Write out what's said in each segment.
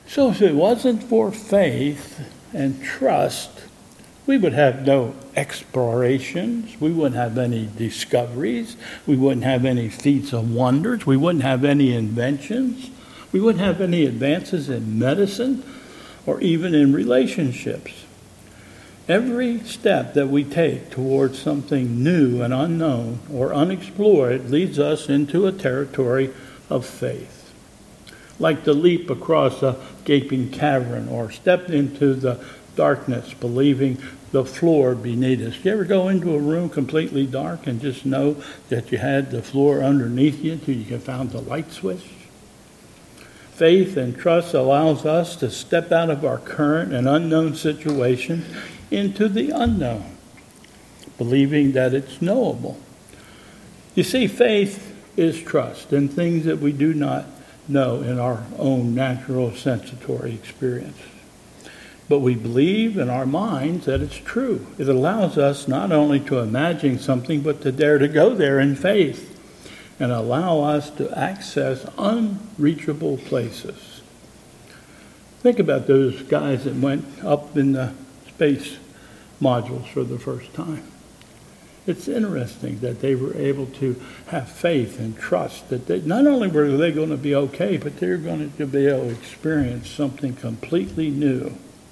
So if it wasn't for faith and trust, we would have no explorations. We wouldn't have any discoveries. We wouldn't have any feats of wonders. We wouldn't have any inventions. We wouldn't have any advances in medicine or even in relationships. Every step that we take towards something new and unknown or unexplored leads us into a territory of faith. Like the leap across a gaping cavern or step into the darkness, believing the floor beneath us. You ever go into a room completely dark and just know that you had the floor underneath you until you found the light switch? Faith and trust allows us to step out of our current and unknown situation into the unknown, believing that it's knowable. You see, faith is trust in things that we do not know in our own natural sensatory experience. But we believe in our minds that it's true. It allows us not only to imagine something, but to dare to go there in faith and allow us to access unreachable places. Think about those guys that went up in the space modules for the first time. It's interesting that they were able to have faith and trust that not only were they going to be okay, but they're going to be able to experience something completely new.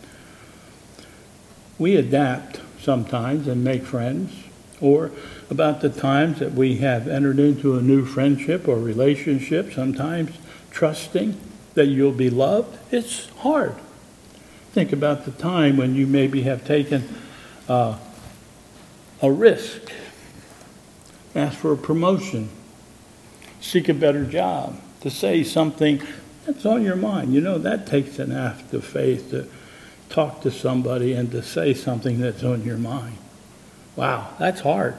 We adapt sometimes and make friends, or about the times that we have entered into a new friendship or relationship, sometimes trusting that you'll be loved. It's hard. Think about the time when you maybe have taken a risk, ask for a promotion, seek a better job, to say something that's on your mind. You know, that takes an act of faith to talk to somebody and to say something that's on your mind. Wow, that's hard.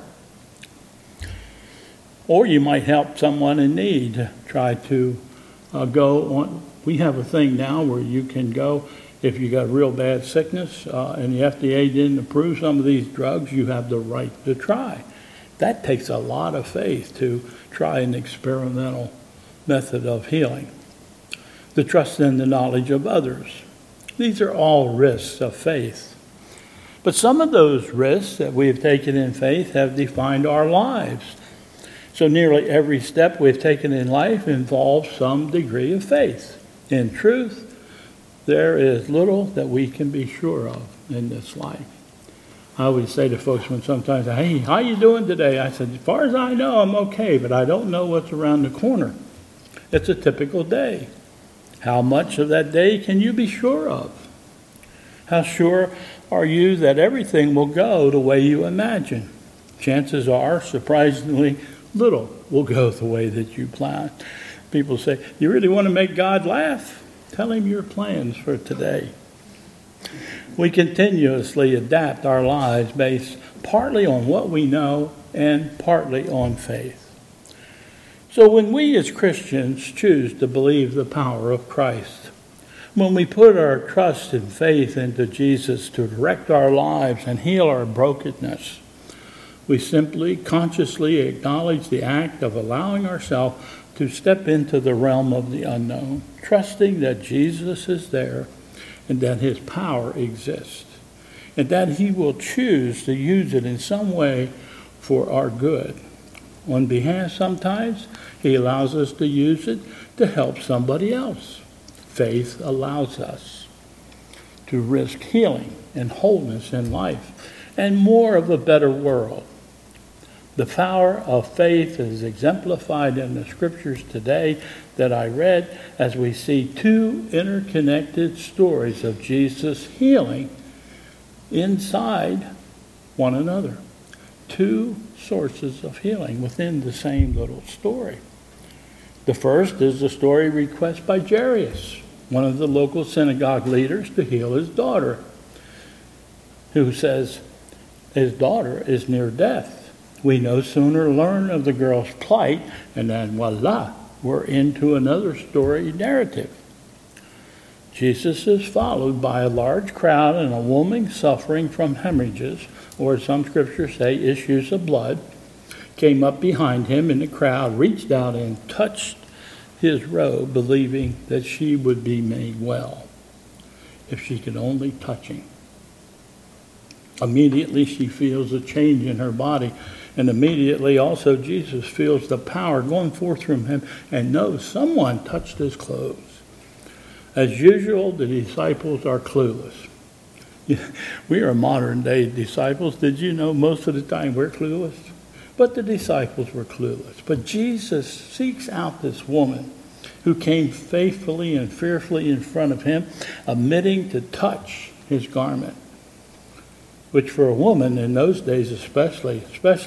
Or you might help someone in need, try to go on. We have a thing now where you can go, if you got real bad sickness and the FDA didn't approve some of these drugs, you have the right to try. That takes a lot of faith to try an experimental method of healing. The trust in the knowledge of others. These are all risks of faith. But some of those risks that we have taken in faith have defined our lives. So nearly every step we've taken in life involves some degree of faith. In truth, there is little that we can be sure of in this life. I always say to folks when sometimes, hey, how you doing today? I said, as far as I know, I'm okay, but I don't know what's around the corner. It's a typical day. How much of that day can you be sure of? How sure are you that everything will go the way you imagine? Chances are, surprisingly, little will go the way that you plan. People say, you really want to make God laugh? Tell him your plans for today. We continuously adapt our lives based partly on what we know and partly on faith. So when we as Christians choose to believe the power of Christ, when we put our trust and faith into Jesus to direct our lives and heal our brokenness, we simply consciously acknowledge the act of allowing ourselves to step into the realm of the unknown, trusting that Jesus is there and that his power exists, and that he will choose to use it in some way for our good. On behalf, sometimes, he allows us to use it to help somebody else. Faith allows us to risk healing and wholeness in life and more of a better world. The power of faith is exemplified in the scriptures today that I read as we see two interconnected stories of Jesus healing inside one another. Two sources of healing within the same little story. The first is the story request by Jairus, one of the local synagogue leaders, to heal his daughter, who says his daughter is near death. We no sooner learn of the girl's plight, and then voila, we're into another story narrative. Jesus is followed by a large crowd and a woman suffering from hemorrhages, or some scriptures say issues of blood, came up behind him in the crowd, reached out and touched his robe, believing that she would be made well if she could only touch him. Immediately she feels a change in her body, and immediately also Jesus feels the power going forth from him and knows someone touched his clothes. As usual, the disciples are clueless. We are modern day disciples. Did you know most of the time we're clueless? But the disciples were clueless. But Jesus seeks out this woman who came faithfully and fearfully in front of him, admitting to touch his garment, which for a woman in those days especially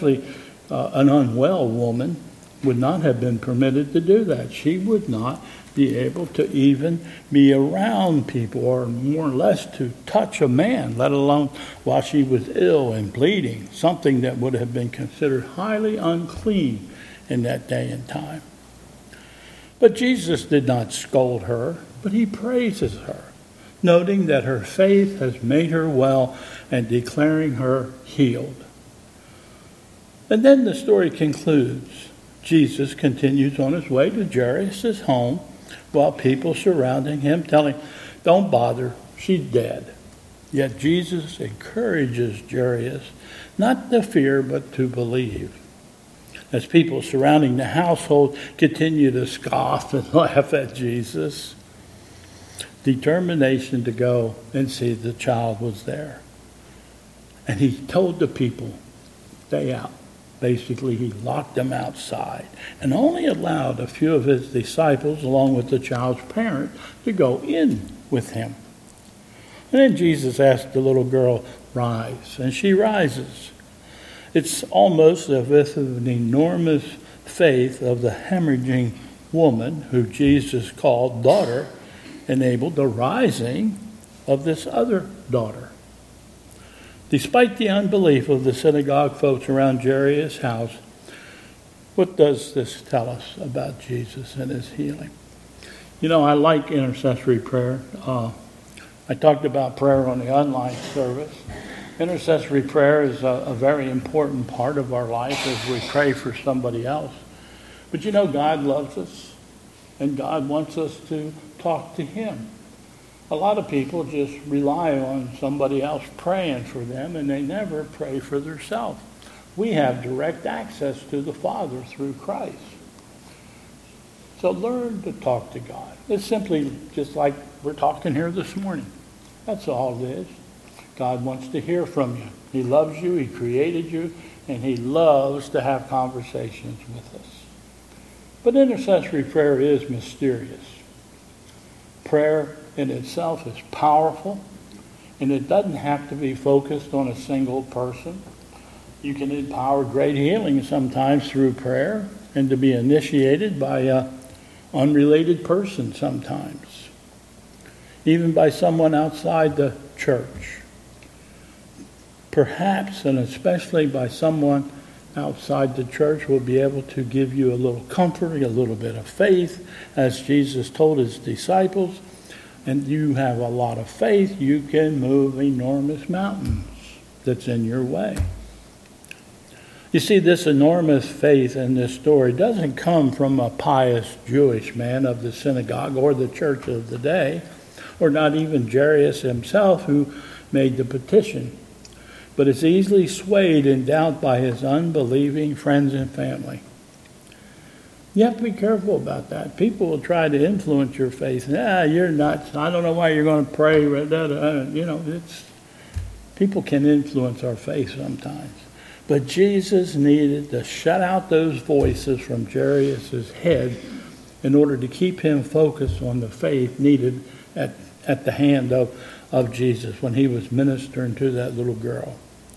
an unwell woman, would not have been permitted to do that. She would not be able to even be around people, or more or less to touch a man, let alone while she was ill and bleeding, something that would have been considered highly unclean in that day and time. But Jesus did not scold her, but he praises her, noting that her faith has made her well and declaring her healed. And then the story concludes. Jesus continues on his way to Jairus' home, while people surrounding him telling, "Don't bother, she's dead." Yet Jesus encourages Jairus not to fear but to believe. As people surrounding the household continue to scoff and laugh at Jesus, determination to go and see the child was there. And he told the people, stay out. Basically, he locked them outside and only allowed a few of his disciples, along with the child's parent, to go in with him. And then Jesus asked the little girl, "Rise," and she rises. It's almost as if an enormous faith of the hemorrhaging woman, who Jesus called daughter, enabled the rising of this other daughter. Despite the unbelief of the synagogue folks around Jairus' house, what does this tell us about Jesus and his healing? You know, I like intercessory prayer. I talked about prayer on the online service. Intercessory prayer is a very important part of our life as we pray for somebody else. But you know, God loves us, and God wants us to talk to him. A lot of people just rely on somebody else praying for them, and they never pray for themselves. We have direct access to the Father through Christ. So learn to talk to God. It's simply just like we're talking here this morning. That's all it is. God wants to hear from you. He loves you, he created you, and he loves to have conversations with us. But intercessory prayer is mysterious. Prayer in itself is powerful, and it doesn't have to be focused on a single person. You can empower great healing sometimes through prayer, and to be initiated by an unrelated person sometimes, even by someone outside the church. Perhaps, and especially by someone outside the church, will be able to give you a little comfort, a little bit of faith, as Jesus told his disciples. And you have a lot of faith, you can move enormous mountains that's in your way. You see, this enormous faith in this story doesn't come from a pious Jewish man of the synagogue or the church of the day, or not even Jairus himself, who made the petition. But it's easily swayed in doubt by his unbelieving friends and family. You have to be careful about that. People will try to influence your faith. You're nuts. I don't know why you're going to pray. People can influence our faith sometimes. But Jesus needed to shut out those voices from Jairus' head in order to keep him focused on the faith needed at the hand of Jesus when he was ministering to that little girl.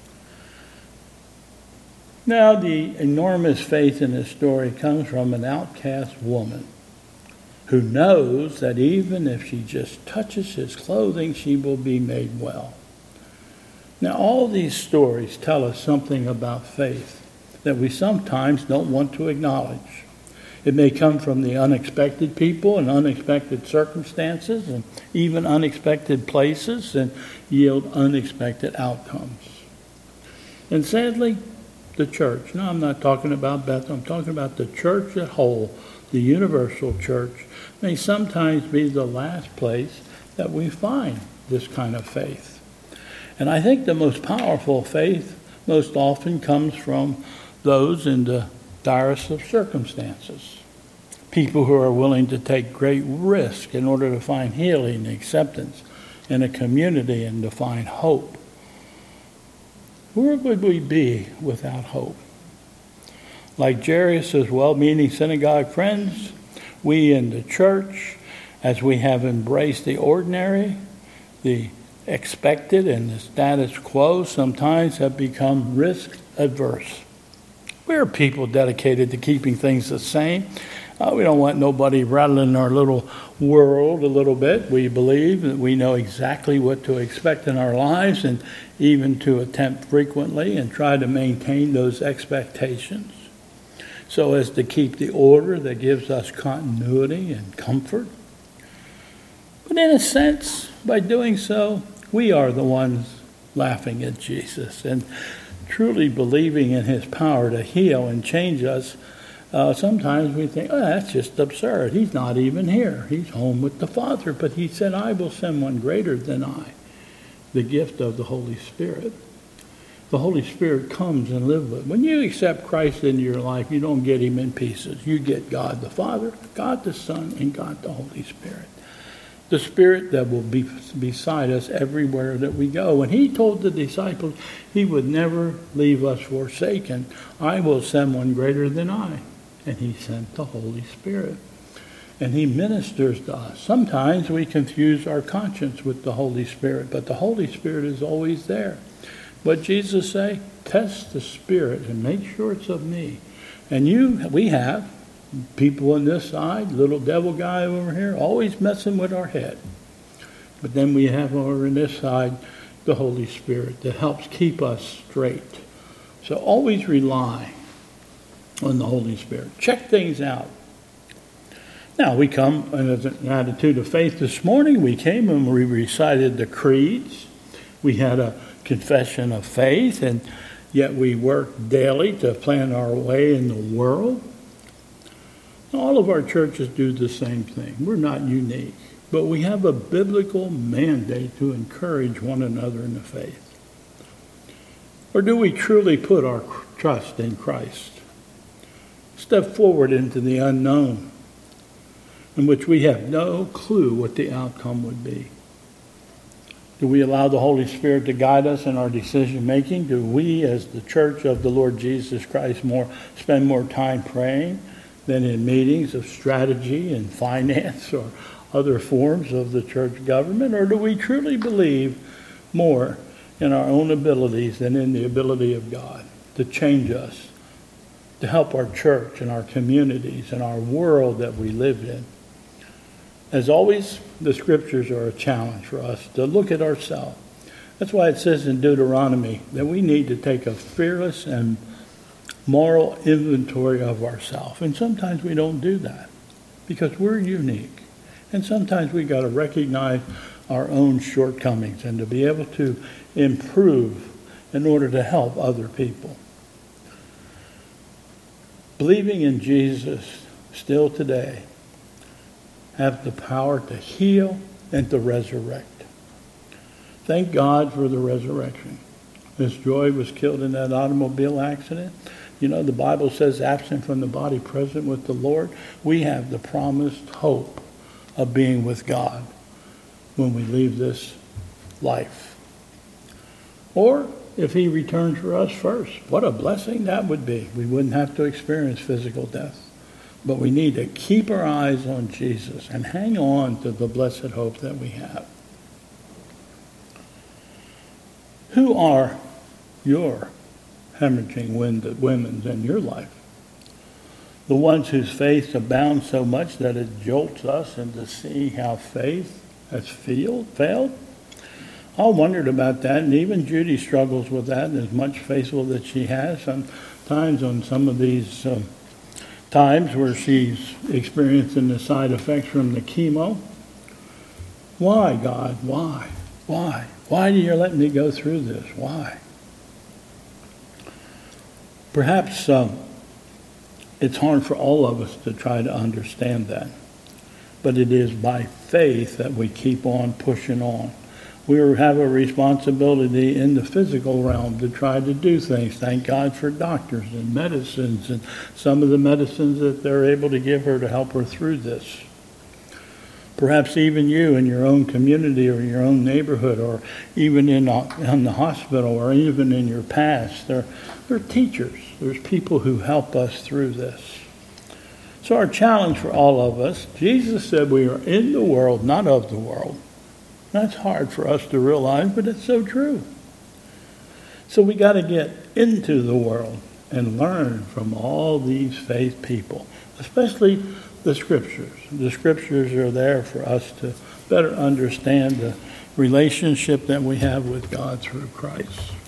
Now, the enormous faith in this story comes from an outcast woman who knows that even if she just touches his clothing, she will be made well. Now, all these stories tell us something about faith that we sometimes don't want to acknowledge. It may come from the unexpected people and unexpected circumstances and even unexpected places and yield unexpected outcomes. And sadly, the church. No, I'm not talking about Bethel. I'm talking about the church as a whole. the universal church, may sometimes be the last place that we find this kind of faith. And I think the most powerful faith most often comes from those in the direst of circumstances. People who are willing to take great risk in order to find healing and acceptance in a community and to find hope. Where would we be without hope? Like Jairus' well-meaning synagogue friends, we in the church, as we have embraced the ordinary, the expected, and the status quo, sometimes have become risk-averse. We're people dedicated to keeping things the same. We don't want nobody rattling our little world a little bit. We believe that we know exactly what to expect in our lives, and even to attempt frequently and try to maintain those expectations so as to keep the order that gives us continuity and comfort. But in a sense, by doing so, we are the ones laughing at Jesus and truly believing in his power to heal and change us. Sometimes we think, that's just absurd. He's not even here. He's home with the Father. But he said, I will send one greater than I, the gift of the Holy Spirit. The Holy Spirit comes and lives with. When you accept Christ into your life, you don't get him in pieces. You get God the Father, God the Son, and God the Holy Spirit. The Spirit that will be beside us everywhere that we go. When he told the disciples he would never leave us forsaken, I will send one greater than I. And he sent the Holy Spirit. And he ministers to us. Sometimes we confuse our conscience with the Holy Spirit, but the Holy Spirit is always there. What Jesus say? Test the Spirit and make sure it's of me. And we have people on this side, little devil guy over here, always messing with our head. But then we have over on this side the Holy Spirit that helps keep us straight. So always rely on the Holy Spirit. Check things out. Now we come as an attitude of faith this morning. We came and we recited the creeds. We had a confession of faith, and yet we work daily to plan our way in the world. All of our churches do the same thing. We're not unique, but we have a biblical mandate to encourage one another in the faith. Or do we truly put our trust in Christ? Step forward into the unknown, in which we have no clue what the outcome would be. Do we allow the Holy Spirit to guide us in our decision making? Do we, as the church of the Lord Jesus Christ, spend more time praying than in meetings of strategy and finance or other forms of the church government? Or do we truly believe more in our own abilities than in the ability of God to change us, to help our church and our communities and our world that we live in? As always, the scriptures are a challenge for us to look at ourselves. That's why it says in Deuteronomy that we need to take a fearless and moral inventory of ourselves. And sometimes we don't do that because we're unique. And sometimes we got to recognize our own shortcomings and to be able to improve in order to help other people. Believing in Jesus still today have the power to heal and to resurrect. Thank God for the resurrection. Miss Joy was killed in that automobile accident. You know, the Bible says, absent from the body, present with the Lord. We have the promised hope of being with God when we leave this life. Or if he returns for us first, what a blessing that would be. We wouldn't have to experience physical death. But we need to keep our eyes on Jesus and hang on to the blessed hope that we have. Who are your hemorrhaging women in your life? The ones whose faith abounds so much that it jolts us into seeing how faith has failed? I wondered about that, and even Judy struggles with that, as much faithful that she has. Sometimes on some of these times where she's experiencing the side effects from the chemo. Why, God? Why? Why? Why do you let me go through this? Why? Perhaps It's hard for all of us to try to understand that. But it is by faith that we keep on pushing on. We have a responsibility in the physical realm to try to do things. Thank God for doctors and medicines and some of the medicines that they're able to give her to help her through this. Perhaps even you in your own community or your own neighborhood or even in the hospital or even in your past, there are teachers. There's people who help us through this. So our challenge for all of us, Jesus said we are in the world, not of the world. That's hard for us to realize, but it's so true. So we got to get into the world and learn from all these faith people, especially the Scriptures. The Scriptures are there for us to better understand the relationship that we have with God through Christ.